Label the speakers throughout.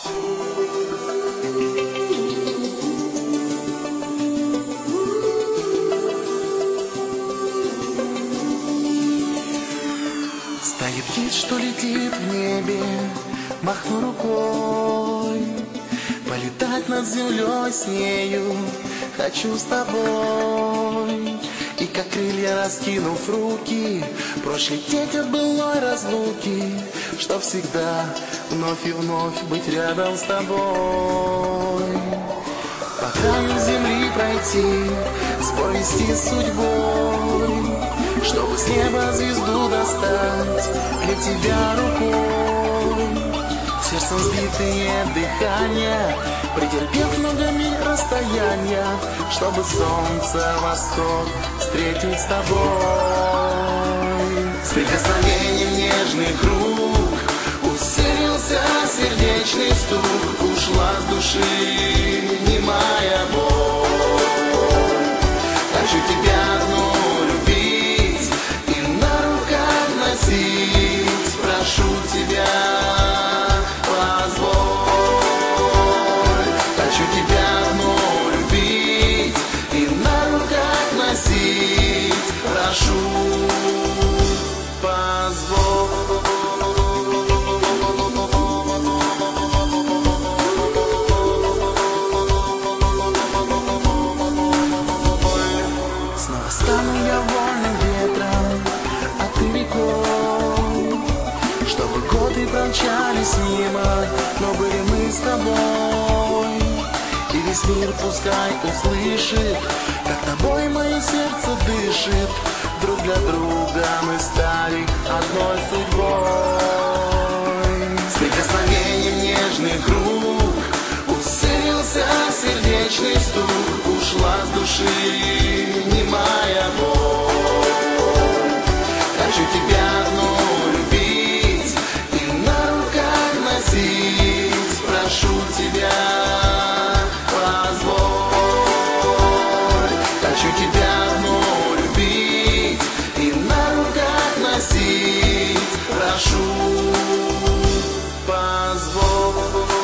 Speaker 1: Стоит птиц, что летит в небе, махну рукой. Полетать над землей с нею хочу с тобой. И как крылья раскинув руки, прочь лететь от былой разлуки, чтоб всегда вновь и вновь быть рядом с тобой. По краю земли пройти, спор вести с судьбой, чтобы с неба звезду достать для тебя рукой. Сердцем сбитые дыхания, претерпев много миль расстояния, чтобы солнце восход встретить с тобой. С прикосновением нежных рук усилился сердечный стук, ушла с души немая боль. Хочу тебя одну любить и на руках носить, прошу тебя, позволь. Хочу тебя одну любить и на руках носить, прошу, позволь. Снова стану я вольным ветром, а ты рекой, чтобы годы промчались мимо, но были мы с тобой. И весь мир пускай услышит, как тобой мое сердце дышит. Друг для друга мы стали одной судьбой. С прикосновением нежных рук усилился сердечный стук, ушла с души немая боль. Хочу тебя одну любить и на руках носить, прошу тебя, позволь. Хочу тебя одну любить и на руках носить, прошу, позволь.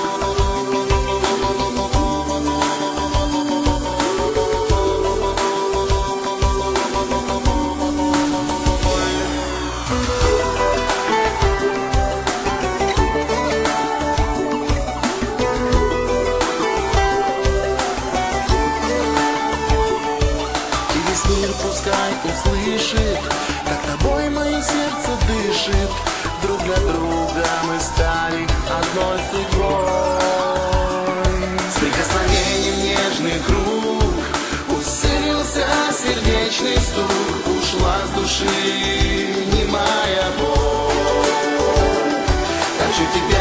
Speaker 1: Мир пускай услышит, как тобой мое сердце дышит. Друг для друга мы стали одной судьбой. С прикосновением нежных рук усилился сердечный стук, ушла с души немая боль. Хочу тебя